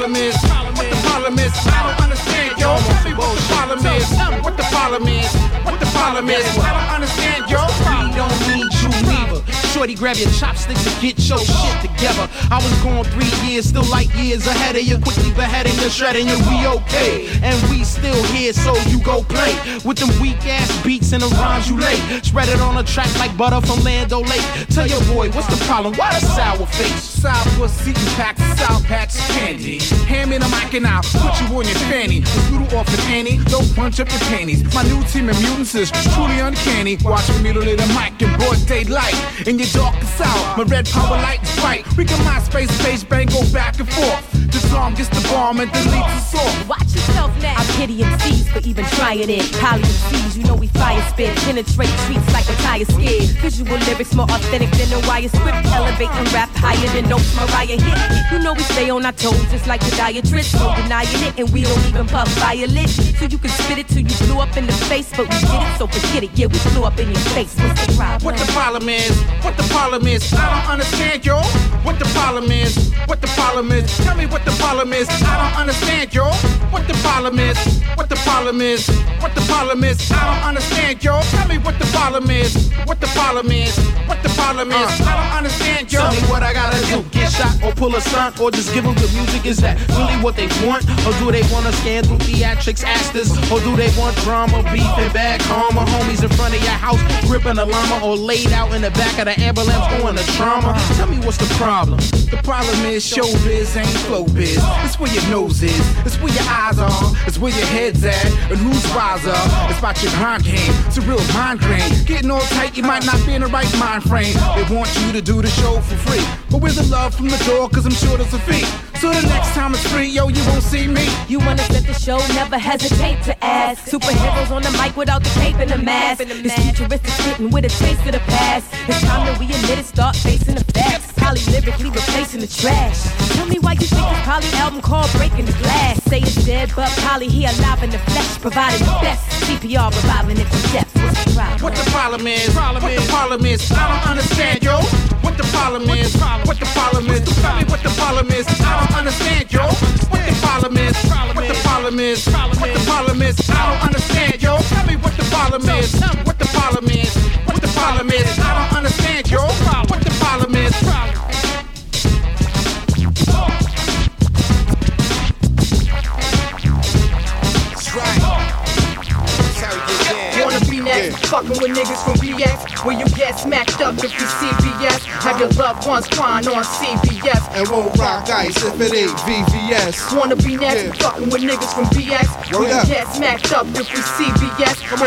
problem is? What the problem is? I don't understand, yo. Tell me what the problem is. What the problem is? What the problem is? I don't understand, yo. We don't need you neither. Shorty, grab your chopsticks and get your shit together. I was gone 3 years, still like years ahead of you. Quickly beheading you, shredding you, we okay. And we still here, so you go play with them weak ass beats and the rhymes you lay. Spread it on a track like butter from Lando Lake. Tell your boy, what's the problem? Why the sour face? Sour pussy and pack sour patch candy. Hand me the mic and I'll put you on your fanny. The noodle off the panty, don't punch up your panties. My new team of mutants is truly uncanny. Watch me mutilate the mic in broad daylight. In your darkest hour, my red power light is bright. We can MySpace page bang, go back and forth. The song gets the bomb and deletes the song. Watch yourself now. I pity MCs for even trying it. Poly MCs, you know we fire spit. Penetrate streets like a tire skid. Visual lyrics more authentic than a wire script. Elevate and rap higher than notes Mariah hit. You know we stay on our toes just like the diatrice. No denying it and we don't even puff violet. So you can spit it till you blew up in the face. But we did it, so forget it. Yeah, we blew up in your face. What's the problem? What the problem is? What the problem is? I don't understand, yo. What the problem is? What the problem is? Tell me what the problem is. I don't understand, yo. What the problem is? What the problem is? What the problem is? I don't understand, yo. Tell me what the problem is. What the problem is? What the problem is? I don't understand, yo. Tell me what I gotta do. Get shot or pull a stunt or just give them good music. Is that really what they want? Or do they wanna scan through theatrics, actors? Or do they want drama, beef, and bad karma? Homies in front of your house gripping a llama or laid out in the back of the ambulance going to trauma. Tell me what's the problem? The problem is showbiz ain't flow biz. It's where your nose is. It's where your eyes are. It's where your head's at. And who's wiser? It's about your grind game. It's a real mind drain. Getting all tight, you might not be in the right mind frame. They want you to do the show for free. But with the love from the door, cause I'm sure there's a fee. So the next time it's free, yo, you won't see me. You wanna set the show, never hesitate to ask. Superheroes on the mic without the cape and the mask. It's futuristic spitting with a taste of the past. It's time that we admit it, start facing the facts. Poly lyrically replacing the trash. Tell me why you think this Poly album called Breaking the Glass. Say it's dead, but Poly here alive in the flesh, providing the best. CPR reviving it from death. What's the problem? What the problem is? What the problem is? I don't understand, yo. What the problem is? What the problem is? Tell me what the problem is. I don't understand, yo. What the problem is? What the problem is? What the problem is? I don't understand, yo. Tell me what the problem is. What the problem is? What the problem is? I don't understand, yo. What the problem is? Fucking with niggas from BX, where you get smacked up if you CBS. Have your loved ones crying on CBS. And won't rock ice if it ain't VVS. Wanna be next, fucking with niggas from BX, where you get smacked up if you CBS.